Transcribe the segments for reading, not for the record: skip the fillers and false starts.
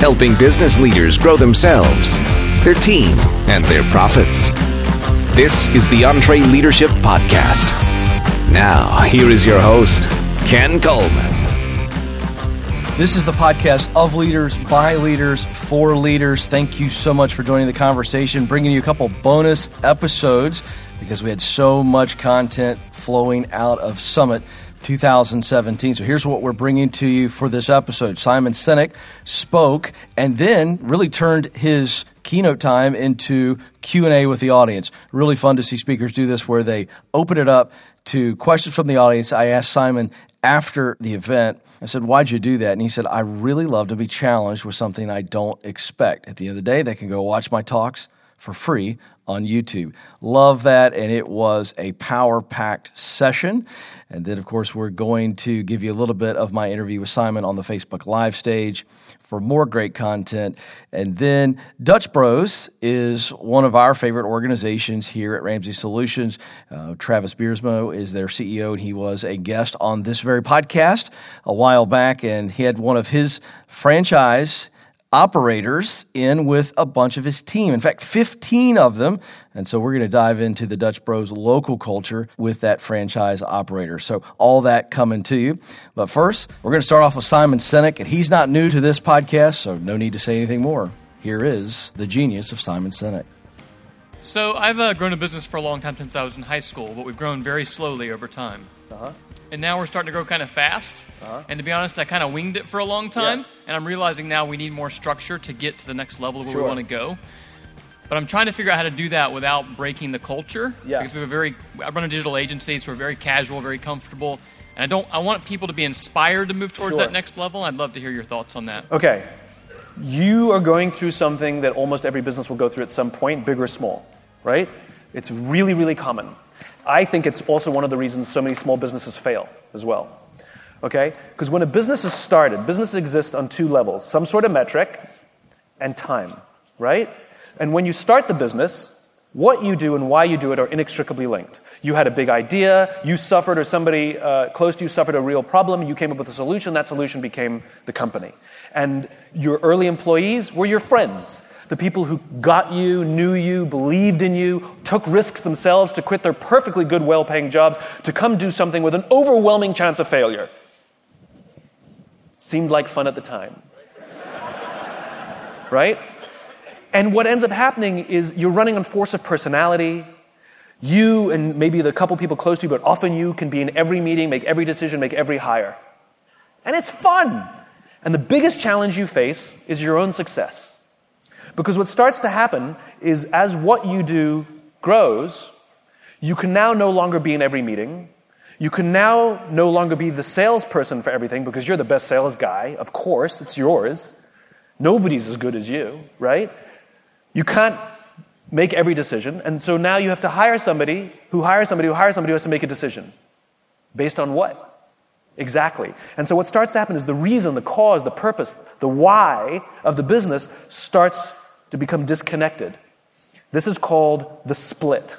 helping business leaders grow themselves, their team, and their profits. This is the EntreLeadership Podcast. Now, here is your host, Ken Coleman. This is the podcast of leaders, by leaders, for leaders. Thank you so much for joining the conversation, bringing you a couple bonus episodes because we had so much content flowing out of Summit 2017. So here's what we're bringing to you for this episode. Simon Sinek spoke and then really turned his keynote time into Q&A with the audience. Really fun to see speakers do this where they open it up to questions from the audience. I asked Simon after the event, I said, why'd you do that? And he said, I really love to be challenged with something I don't expect. At the end of the day, they can go watch my talks for free on YouTube. Love that, and it was a power-packed session. And then, of course, we're going to give you a little bit of my interview with Simon on the Facebook Live stage for more great content. And then Dutch Bros is one of our favorite organizations here at Ramsey Solutions. Travis Biersmo is their CEO, and he was a guest on this very podcast a while back, and he had one of his franchise operators in with a bunch of his team. In fact, 15 of them. And so we're going to dive into the Dutch Bros local culture with that franchise operator. So all that coming to you. But first, we're going to start off with Simon Sinek, and he's not new to this podcast, so no need to say anything more. Here is the genius of Simon Sinek. So I've grown a business for a long time since I was in high school, but we've grown very slowly over time. And now we're starting to grow kind of fast. And to be honest, I kind of winged it for a long time. And I'm realizing now we need more structure to get to the next level where we want to go. But I'm trying to figure out how to do that without breaking the culture. Because I run a digital agency, so we're very casual, very comfortable. And I want people to be inspired to move towards that next level. I'd love to hear your thoughts on that. Okay. You are going through something that almost every business will go through at some point, big or small, right? It's really, really common. I think it's also one of the reasons so many small businesses fail as well, okay? Because when a business is started, businesses exist on two levels, some sort of metric and time, right? And when you start the business, what you do and why you do it are inextricably linked. You had a big idea, you suffered, or somebody close to you suffered a real problem, you came up with a solution, that solution became the company. And your early employees were your friends. The people who got you, knew you, believed in you, took risks themselves to quit their perfectly good, well-paying jobs to come do something with an overwhelming chance of failure. Seemed like fun at the time. Right? And what ends up happening is you're running on force of personality. You and maybe the couple people close to you, but often you can be in every meeting, make every decision, make every hire. And it's fun. And the biggest challenge you face is your own success. Because what starts to happen is as what you do grows, you can now no longer be in every meeting. You can now no longer be the salesperson for everything because you're the best sales guy. Of course, it's yours. Nobody's as good as you, right? You can't make every decision. And so now you have to hire somebody who hires somebody who hires somebody who has to make a decision. Based on what? Exactly. And so what starts to happen is the reason, the cause, the purpose, the why of the business starts to become disconnected. This is called the split.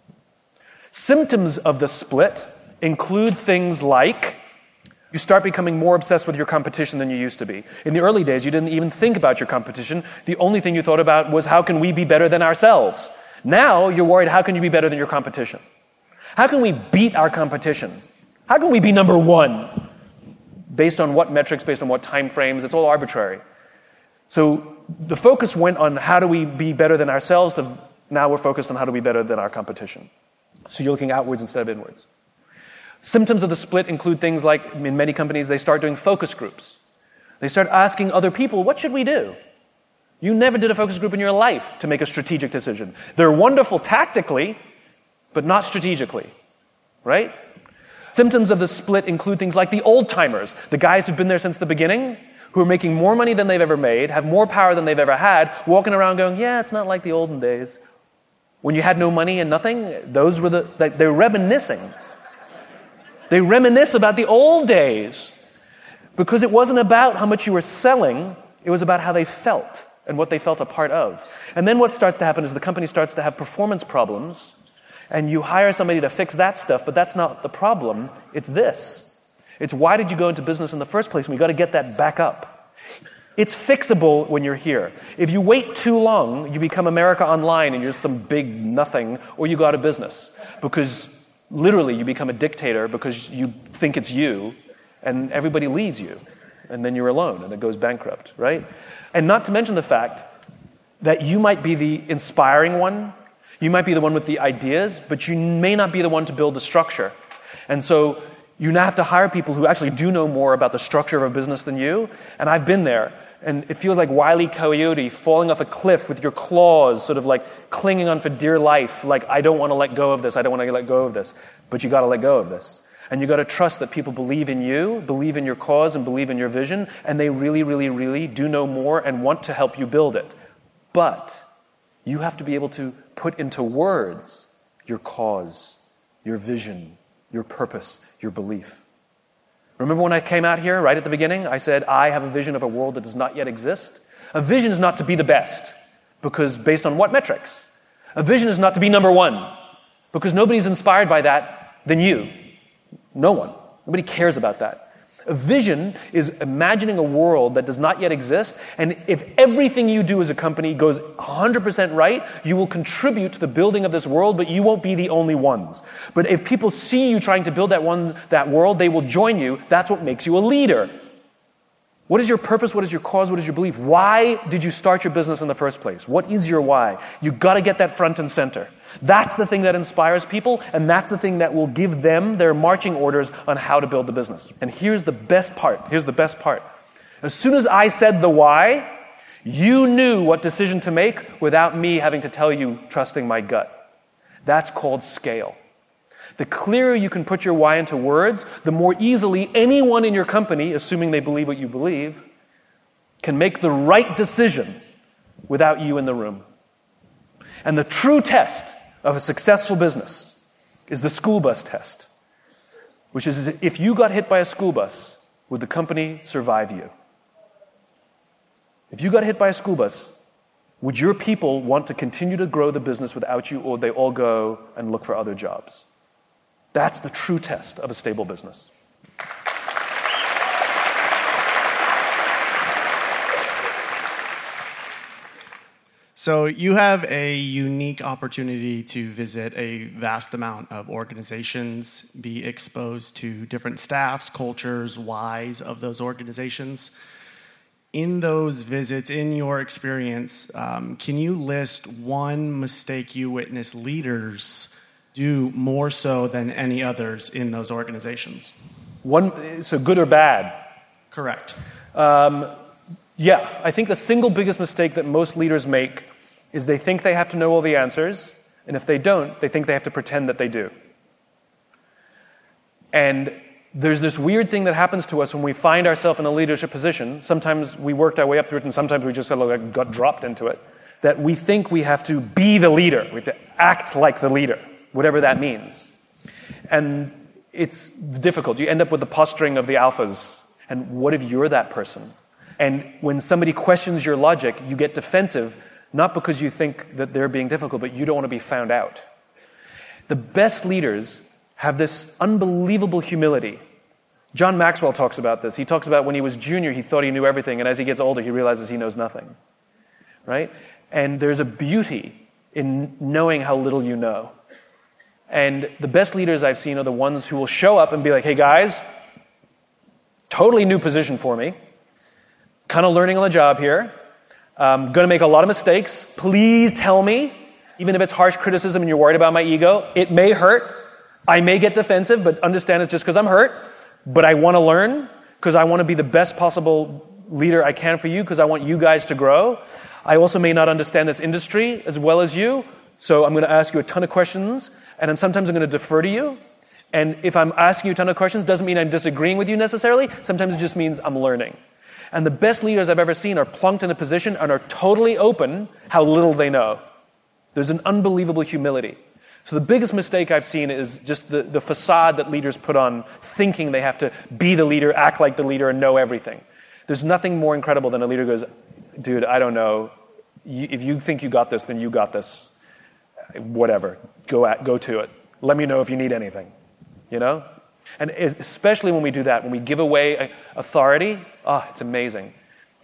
Symptoms of the split include things like you start becoming more obsessed with your competition than you used to be. In the early days, you didn't even think about your competition. The only thing you thought about was how can we be better than ourselves? Now you're worried, how can you be better than your competition? How can we beat our competition? How can we be number one? Based on what metrics, based on what time frames? It's all arbitrary. So the focus went on how do we be better than ourselves to now we're focused on how do we be better than our competition. So you're looking outwards instead of inwards. Symptoms of the split include things like, in many companies, they start doing focus groups. They start asking other people, what should we do? You never did a focus group in your life to make a strategic decision. They're wonderful tactically, but not strategically, right? Symptoms of the split include things like the old-timers, the guys who've been there since the beginning, who are making more money than they've ever made, have more power than they've ever had, walking around going, yeah, it's not like the olden days. When you had no money and nothing, those were they're reminiscing. They reminisce about the old days because it wasn't about how much you were selling, it was about how they felt and what they felt a part of. And then what starts to happen is the company starts to have performance problems, and you hire somebody to fix that stuff, but that's not the problem, it's this. It's why did you go into business in the first place? We've got to get that back up. It's fixable when you're here. If you wait too long, you become America Online and you're just some big nothing, or you go out of business. Because literally you become a dictator because you think it's you, and everybody leaves you. And then you're alone, and it goes bankrupt, right? And not to mention the fact that you might be the inspiring one, you might be the one with the ideas, but you may not be the one to build the structure. And so you now have to hire people who actually do know more about the structure of a business than you. And I've been there. And it feels like Wile E. Coyote falling off a cliff with your claws, sort of like clinging on for dear life, like, I don't want to let go of this, I don't want to let go of this. But you got to let go of this. And you got to trust that people believe in you, believe in your cause, and believe in your vision, and they really, really, really do know more and want to help you build it. But you have to be able to put into words your cause, your vision, your purpose, your belief. Remember when I came out here right at the beginning? I said, I have a vision of a world that does not yet exist. A vision is not to be the best, because based on what metrics? A vision is not to be number one, because nobody's inspired by that than you. No one. Nobody cares about that. A vision is imagining a world that does not yet exist, and if everything you do as a company goes 100% right, you will contribute to the building of this world, but you won't be the only ones. But if people see you trying to build that world, they will join you. That's what makes you a leader. What is your purpose? What is your cause? What is your belief? Why did you start your business in the first place? What is your why? You've got to get that front and center. That's the thing that inspires people, and that's the thing that will give them their marching orders on how to build the business. And here's the best part. As soon as I said the why, you knew what decision to make without me having to tell you, trusting my gut. That's called scale. The clearer you can put your why into words, the more easily anyone in your company, assuming they believe what you believe, can make the right decision without you in the room. And the true test of a successful business is the school bus test, which is if you got hit by a school bus, would the company survive you? If you got hit by a school bus, would your people want to continue to grow the business without you, or would they all go and look for other jobs? That's the true test of a stable business. So you have a unique opportunity to visit a vast amount of organizations, be exposed to different staffs, cultures, whys of those organizations. In those visits, in your experience, can you list one mistake you witness leaders do more so than any others in those organizations? So good or bad? Correct. Yeah, I think the single biggest mistake that most leaders make is they think they have to know all the answers, and if they don't, they think they have to pretend that they do. And there's this weird thing that happens to us when we find ourselves in a leadership position. Sometimes we worked our way up through it, and sometimes we just got dropped into it, that we think we have to be the leader. We have to act like the leader, whatever that means. And it's difficult. You end up with the posturing of the alphas. And what if you're that person? And when somebody questions your logic, you get defensive, not because you think that they're being difficult, but you don't want to be found out. The best leaders have this unbelievable humility. John Maxwell talks about this. He talks about when he was junior, he thought he knew everything, and as he gets older, he realizes he knows nothing. Right? And there's a beauty in knowing how little you know. And the best leaders I've seen are the ones who will show up and be like, hey guys, totally new position for me. Kind of learning on the job here. Going to make a lot of mistakes. Please tell me, even if it's harsh criticism and you're worried about my ego, it may hurt. I may get defensive, but understand it's just because I'm hurt. But I want to learn because I want to be the best possible leader I can for you because I want you guys to grow. I also may not understand this industry as well as you, so I'm going to ask you a ton of questions, and then sometimes I'm going to defer to you. And if I'm asking you a ton of questions, doesn't mean I'm disagreeing with you necessarily. Sometimes it just means I'm learning. And the best leaders I've ever seen are plunked in a position and are totally open how little they know. There's an unbelievable humility. So the biggest mistake I've seen is just the facade that leaders put on, thinking they have to be the leader, act like the leader, and know everything. There's nothing more incredible than a leader goes, dude, I don't know. If you think you got this, then you got this. Whatever. Go to it. Let me know if you need anything. You know? And especially when we do that, when we give away authority, it's amazing.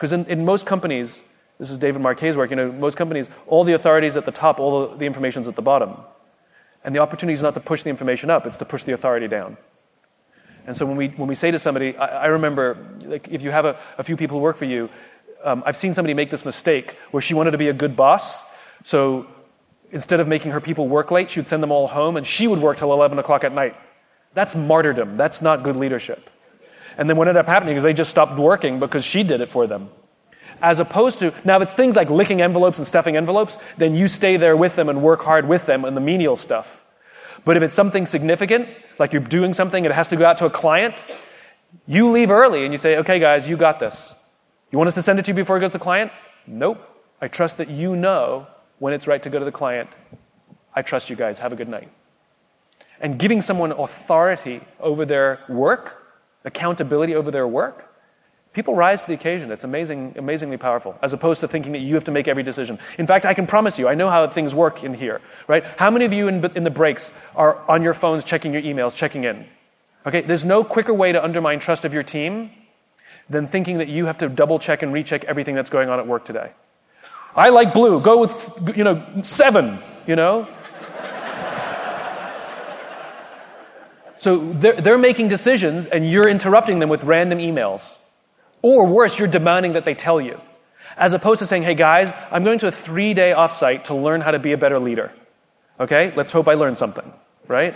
Because in most companies, this is David Marquet's work, most companies, all the authorities at the top, all the information's at the bottom. And the opportunity is not to push the information up, it's to push the authority down. And so when we say to somebody, I remember, like, if you have a few people who work for you, I've seen somebody make this mistake where she wanted to be a good boss, so instead of making her people work late, she would send them all home, and she would work till 11 o'clock at night. That's martyrdom. That's not good leadership. And then what ended up happening is they just stopped working because she did it for them. As opposed to, now if it's things like licking envelopes and stuffing envelopes, then you stay there with them and work hard with them on the menial stuff. But if it's something significant, like you're doing something and it has to go out to a client, you leave early and you say, okay guys, you got this. You want us to send it to you before it goes to the client? Nope. I trust that you know when it's right to go to the client. I trust you guys. Have a good night. And giving someone authority over their work, accountability over their work, people rise to the occasion. It's amazingly powerful, as opposed to thinking that you have to make every decision. In fact, I can promise you, I know how things work in here, right? How many of you in the breaks are on your phones checking your emails, checking in? Okay, there's no quicker way to undermine trust of your team than thinking that you have to double check and recheck everything that's going on at work today. I like blue. Go with, 7, So they're making decisions and you're interrupting them with random emails. Or worse, you're demanding that they tell you. As opposed to saying, hey guys, I'm going to a 3-day offsite to learn how to be a better leader. Okay, let's hope I learn something, right?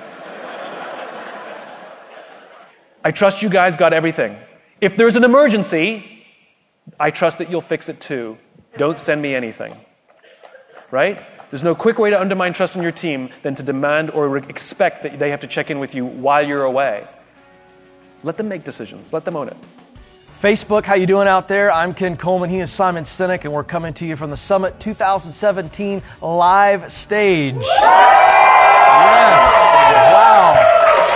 I trust you guys got everything. If there's an emergency, I trust that you'll fix it too. Don't send me anything, right? There's no quick way to undermine trust in your team than to demand or expect that they have to check in with you while you're away. Let them make decisions. Let them own it. Facebook, how you doing out there? I'm Ken Coleman. He is Simon Sinek, and we're coming to you from the Summit 2017 live stage. Yes. Wow.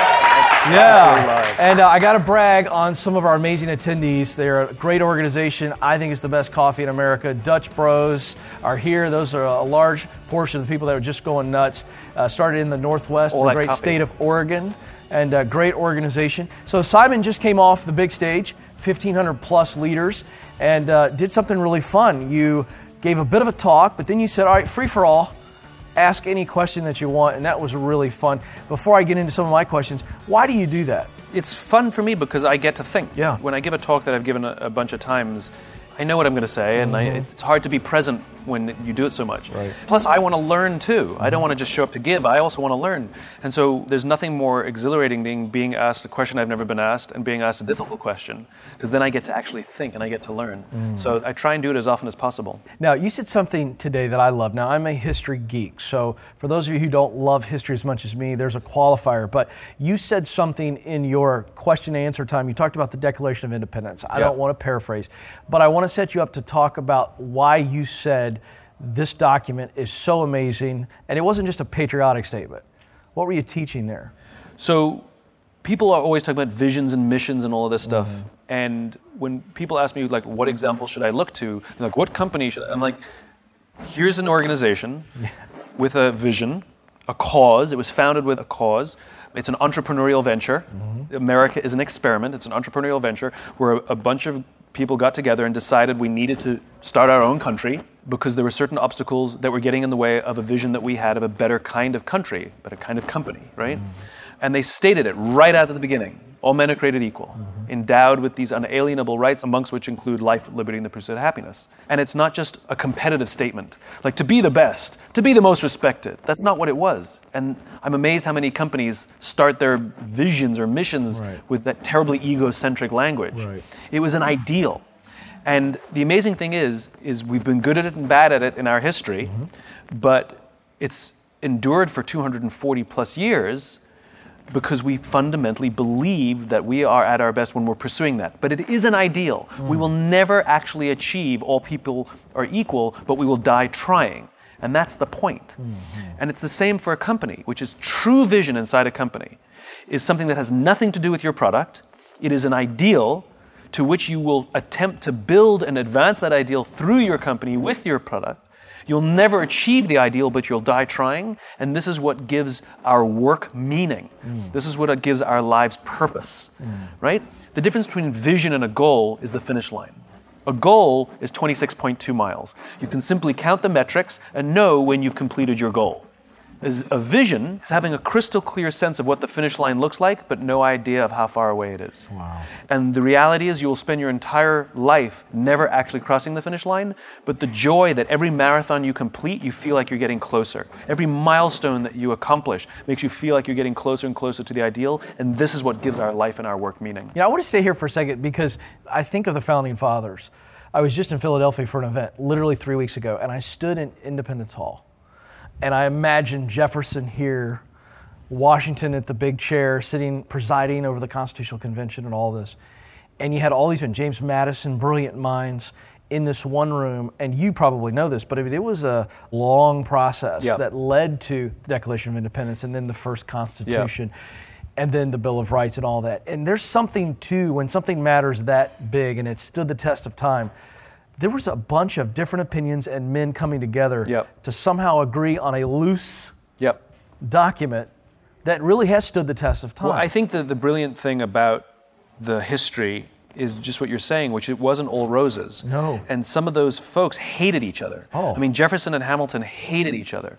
Yeah. And I got to brag on some of our amazing attendees. They're a great organization. I think it's the best coffee in America. Dutch Bros are here. Those are a large portion of the people that are just going nuts. Started in the Northwest, the great state of Oregon, and a great organization. So Simon just came off the big stage, 1,500 plus leaders, and did something really fun. You gave a bit of a talk, but then you said, all right, free for all. Ask any question that you want, and that was really fun. Before I get into some of my questions, why do you do that? It's fun for me because I get to think. Yeah. When I give a talk that I've given a bunch of times, I know what I'm going to say, and it's hard to be present when you do it so much. Right. Plus, I want to learn too. I don't want to just show up to give. I also want to learn. And so there's nothing more exhilarating than being asked a question I've never been asked and being asked a difficult question, because then I get to actually think and I get to learn. So I try and do it as often as possible. Now, you said something today that I love. Now, I'm a history geek, so for those of you who don't love history as much as me, there's a qualifier. But you said something in your question and answer time. You talked about the Declaration of Independence. I don't want to paraphrase, but I want to set you up to talk about why you said this document is so amazing, and it wasn't just a patriotic statement. What were you teaching there? So people are always talking about visions and missions and all of this stuff. And when people ask me, like, what example should I look to? Like, what company should I? I'm like, here's an organization with a vision, a cause. It was founded with a cause. It's an entrepreneurial venture. America is an experiment. It's an entrepreneurial venture where a bunch of people got together and decided we needed to start our own country because there were certain obstacles that were getting in the way of a vision that we had of a better kind of country, better kind of company, right? And they stated it right out of the beginning. All men are created equal, endowed with these unalienable rights, amongst which include life, liberty, and the pursuit of happiness. And it's not just a competitive statement, like to be the best, to be the most respected. That's not what it was. And I'm amazed how many companies start their visions or missions with that terribly egocentric language. It was an ideal. And the amazing thing is we've been good at it and bad at it in our history, but it's endured for 240 plus years because we fundamentally believe that we are at our best when we're pursuing that. But it is an ideal. We will never actually achieve all people are equal, but we will die trying. And that's the point. And it's the same for a company, which is true vision inside a company, is something that has nothing to do with your product. It is an ideal to which you will attempt to build and advance that ideal through your company with your product. You'll never achieve the ideal, but you'll die trying. And this is what gives our work meaning. This is what gives our lives purpose, right? The difference between vision and a goal is the finish line. A goal is 26.2 miles. You can simply count the metrics and know when you've completed your goal. A vision is having a crystal clear sense of what the finish line looks like, but no idea of how far away it is. Wow. And the reality is you will spend your entire life never actually crossing the finish line, but the joy that every marathon you complete, you feel like you're getting closer. Every milestone that you accomplish makes you feel like you're getting closer and closer to the ideal, and this is what gives our life and our work meaning. I want to stay here for a second because I think of the Founding Fathers. I was just in Philadelphia for an event literally 3 weeks ago, and I stood in Independence Hall. And I imagine Jefferson here, Washington at the big chair, presiding over the Constitutional Convention and all this. And you had all these men, James Madison, brilliant minds, in this one room. And you probably know this, but it was a long process that led to the Declaration of Independence and then the first Constitution and then the Bill of Rights and all that. And there's something, too, when something matters that big and it stood the test of time, there was a bunch of different opinions and men coming together to somehow agree on a loose document that really has stood the test of time. Well, I think that the brilliant thing about the history is just what you're saying, which it wasn't all roses. No. And some of those folks hated each other. Oh. I mean, Jefferson and Hamilton hated each other.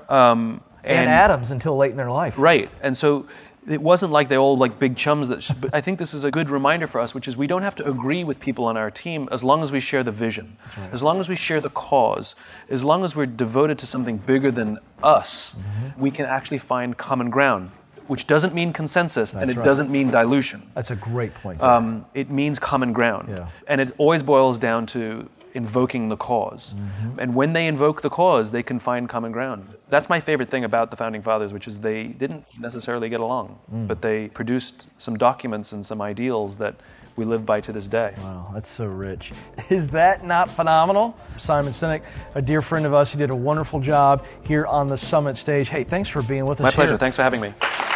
And Adams until late in their life. Right. And so it wasn't like they all like big chums. But I think this is a good reminder for us, which is we don't have to agree with people on our team as long as we share the vision, as long as we share the cause, as long as we're devoted to something bigger than us, we can actually find common ground, which doesn't mean consensus and it doesn't mean dilution. That's a great point. It means common ground. Yeah. And it always boils down to invoking the cause. And when they invoke the cause, they can find common ground. That's my favorite thing about the Founding Fathers, which is they didn't necessarily get along, but they produced some documents and some ideals that we live by to this day. Wow, that's so rich. Is that not phenomenal? Simon Sinek, a dear friend of us, who did a wonderful job here on the Summit stage. Hey, thanks for being with us. My pleasure. Here. Thanks for having me.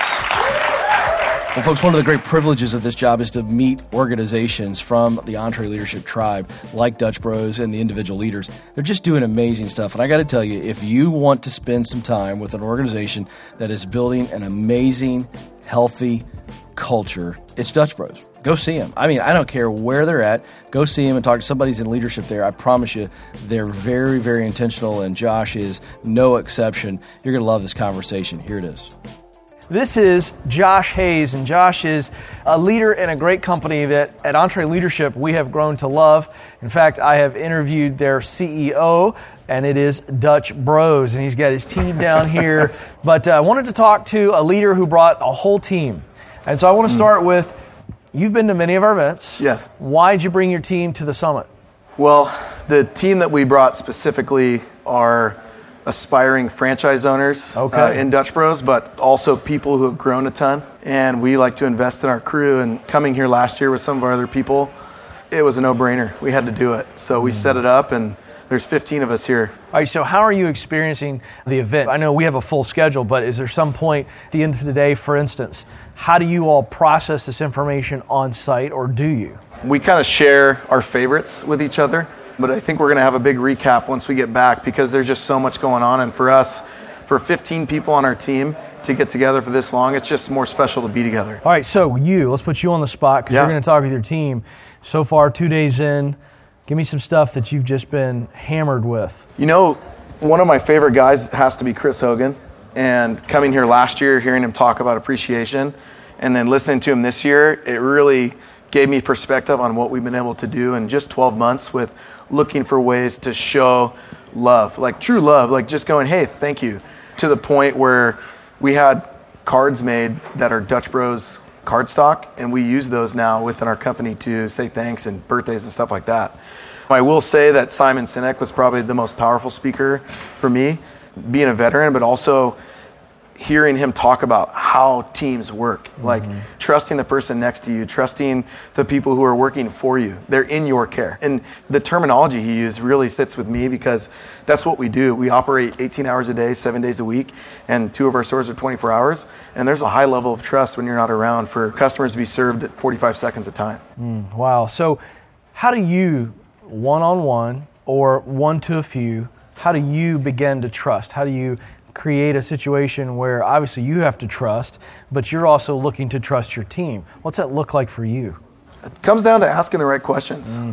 Well, folks, one of the great privileges of this job is to meet organizations from the EntreLeadership tribe, like Dutch Bros and the individual leaders. They're just doing amazing stuff. And I got to tell you, if you want to spend some time with an organization that is building an amazing, healthy culture, it's Dutch Bros. Go see them. I mean, I don't care where they're at. Go see them and talk to somebody's in leadership there. I promise you, they're very, very intentional, and Josh is no exception. You're going to love this conversation. Here it is. This is Josh Hayes, and Josh is a leader in a great company that at EntreLeadership we have grown to love. In fact, I have interviewed their CEO, and it is Dutch Bros, and he's got his team down here. But I wanted to talk to a leader who brought a whole team. And so I want to start with, you've been to many of our events. Yes. Why'd you bring your team to the summit? Well, the team that we brought specifically are aspiring franchise owners in Dutch Bros, but also people who have grown a ton. And we like to invest in our crew. And coming here last year with some of our other people, it was a no-brainer. We had to do it. So we set it up, and there's 15 of us here. All right, so how are you experiencing the event? I know we have a full schedule, but is there some point at the end of the day, for instance, how do you all process this information on site, or do you? We kind of share our favorites with each other. But I think we're going to have a big recap once we get back because there's just so much going on. And for us, for 15 people on our team to get together for this long, it's just more special to be together. All right, so let's put you on the spot because you're going to talk with your team. So far, 2 days in, give me some stuff that you've just been hammered with. You know, one of my favorite guys has to be Chris Hogan. And coming here last year, hearing him talk about appreciation, and then listening to him this year, it really gave me perspective on what we've been able to do in just 12 months with looking for ways to show love, like true love, like just going, hey, thank you, to the point where we had cards made that are Dutch Bros cardstock, and we use those now within our company to say thanks and birthdays and stuff like that. I will say that Simon Sinek was probably the most powerful speaker for me, being a veteran, but also hearing him talk about how teams work, like trusting the person next to you, trusting the people who are working for you. They're in your care. And the terminology he used really sits with me because that's what we do. We operate 18 hours a day, 7 days a week, and 2 of our stores are 24 hours. And there's a high level of trust when you're not around for customers to be served at 45 seconds a time. Wow. So how do you, one-on-one or one to a few, how do you begin to trust? How do you create a situation where obviously you have to trust, but you're also looking to trust your team? What's that look like for you? It comes down to asking the right questions.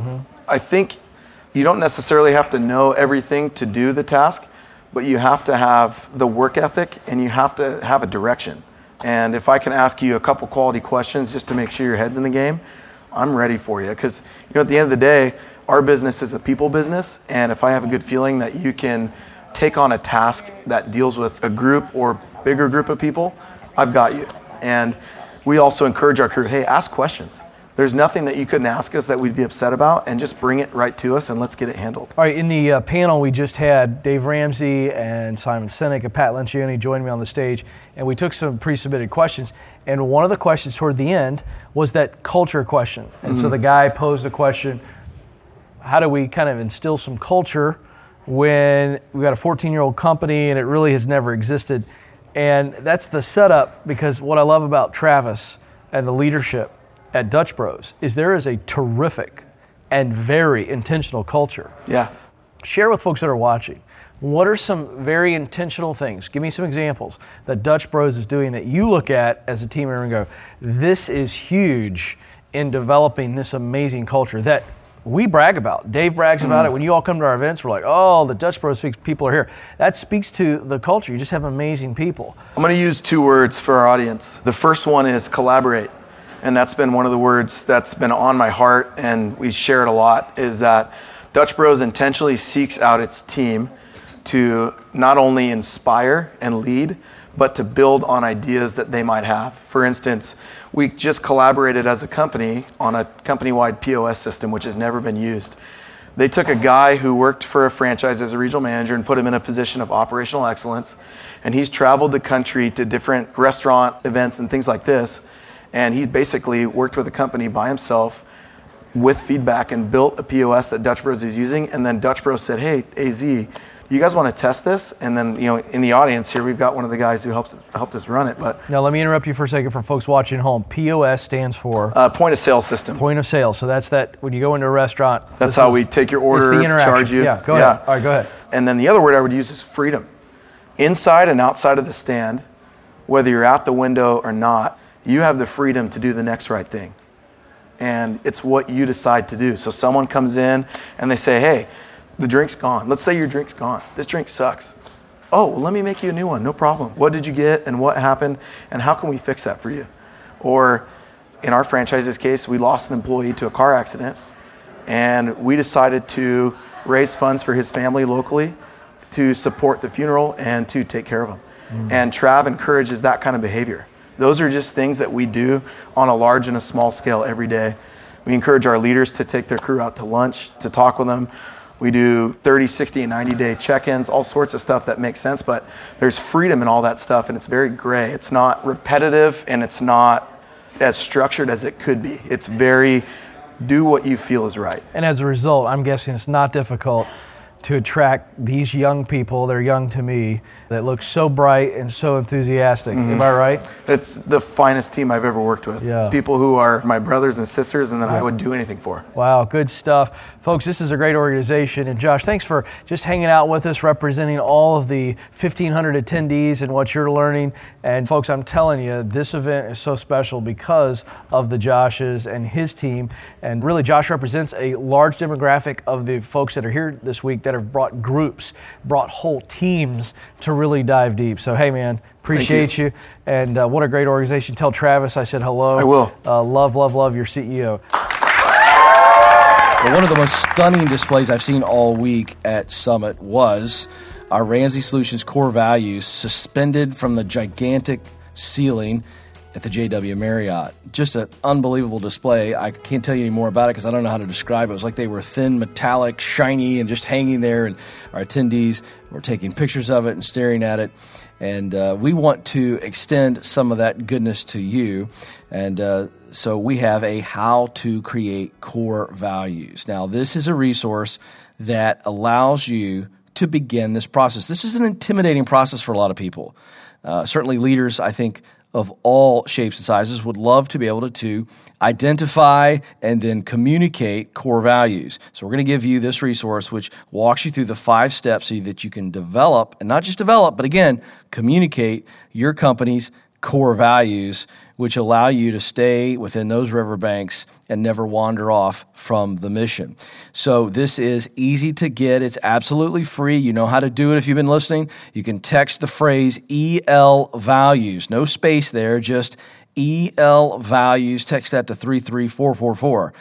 I think you don't necessarily have to know everything to do the task, but you have to have the work ethic and you have to have a direction. And if I can ask you a couple quality questions just to make sure your head's in the game, I'm ready for you. Because at the end of the day, our business is a people business, and if I have a good feeling that you can take on a task that deals with a group or bigger group of people, I've got you. And we also encourage our crew, hey, ask questions. There's nothing that you couldn't ask us that we'd be upset about, and just bring it right to us and let's get it handled. All right, in the panel we just had Dave Ramsey and Simon Sinek and Pat Lencioni joined me on the stage, and we took some pre-submitted questions, and one of the questions toward the end was that culture question. And so the guy posed a question, how do we kind of instill some culture when we've got a 14-year-old company and it really has never existed? And that's the setup, because what I love about Travis and the leadership at Dutch Bros is there is a terrific and very intentional culture. Yeah. Share with folks that are watching, what are some very intentional things? Give me some examples that Dutch Bros is doing that you look at as a team member and go, this is huge in developing this amazing culture that we brag about. Dave brags about it. When you all come to our events, we're like, oh, the Dutch Bros people are here. That speaks to the culture. You just have amazing people. I'm going to use 2 words for our audience. The first one is collaborate. And that's been one of the words that's been on my heart, and we share it a lot, is that Dutch Bros intentionally seeks out its team to not only inspire and lead, but to build on ideas that they might have. For instance, we just collaborated as a company on a company-wide POS system, which has never been used. They took a guy who worked for a franchise as a regional manager and put him in a position of operational excellence, and he's traveled the country to different restaurant events and things like this. And he basically worked with a company by himself with feedback and built a POS that Dutch Bros is using. And then Dutch Bros said, hey, AZ, do you guys want to test this? And then, in the audience here, we've got one of the guys who helped us run it. But now let me interrupt you for a second for folks watching at home. POS stands for? Point of sale system. Point of sale. So that's that when you go into a restaurant. That's how we take your order, it's the interaction. Charge you. Yeah, go ahead. All right, go ahead. And then the other word I would use is freedom. Inside and outside of the stand, whether you're at the window or not, you have the freedom to do the next right thing. And it's what you decide to do. So someone comes in and they say, hey, the drink's gone. Let's say your drink's gone. This drink sucks. Oh, well, let me make you a new one. No problem. What did you get and what happened and how can we fix that for you? Or in our franchise's case, we lost an employee to a car accident, and we decided to raise funds for his family locally to support the funeral and to take care of him. And Trav encourages that kind of behavior. Those are just things that we do on a large and a small scale every day. We encourage our leaders to take their crew out to lunch, to talk with them. We do 30, 60, and 90-day check-ins, all sorts of stuff that makes sense, but there's freedom in all that stuff, and it's very gray. It's not repetitive, and it's not as structured as it could be. It's very, do what you feel is right. And as a result, I'm guessing it's not difficult to attract these young people, they're young to me, that look so bright and so enthusiastic. Am I right? It's the finest team I've ever worked with. Yeah. People who are my brothers and sisters and that I would do anything for. Wow, good stuff. Folks, this is a great organization. And Josh, thanks for just hanging out with us, representing all of the 1,500 attendees and what you're learning. And folks, I'm telling you, this event is so special because of the Joshes and his team. And really, Josh represents a large demographic of the folks that are here this week that have brought groups, brought whole teams to really dive deep. So, hey, man, appreciate you. And what a great organization. Tell Travis I said hello. I will. Love your CEO. Well, one of the most stunning displays I've seen all week at Summit was our Ramsey Solutions core values suspended from the gigantic ceiling at the JW Marriott. Just an unbelievable display. I can't tell you any more about it because I don't know how to describe it. It was like they were thin, metallic, shiny, and just hanging there, and our attendees were taking pictures of it and staring at it. And we want to extend some of that goodness to you. And so we have a How to Create Core Values. Now, this is a resource that allows you to begin this process. This is an intimidating process for a lot of people. Certainly leaders, I think, of all shapes and sizes would love to be able to identify and then communicate core values. So we're going to give you this resource which walks you through the 5 steps so that you can develop, and not just develop, but again, communicate your company's core values, which allow you to stay within those riverbanks and never wander off from the mission. So this is easy to get. It's absolutely free. You know how to do it if you've been listening. You can text the phrase EL values. No space there, just EL values. Text that to 33444.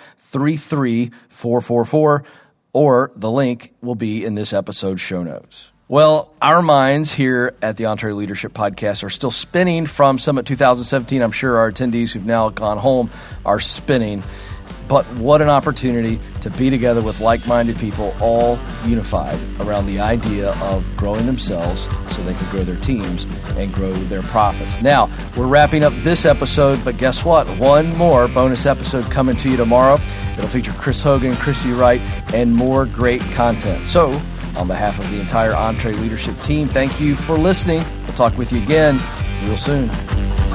33444, or the link will be in this episode's show notes. Well, our minds here at the EntreLeadership Podcast are still spinning from Summit 2017. I'm sure our attendees who've now gone home are spinning. But what an opportunity to be together with like-minded people, all unified around the idea of growing themselves so they can grow their teams and grow their profits. Now, we're wrapping up this episode, but guess what? One more bonus episode coming to you tomorrow. It'll feature Chris Hogan, Christy Wright, and more great content. So, on behalf of the entire EntreLeadership team, thank you for listening. We'll talk with you again real soon.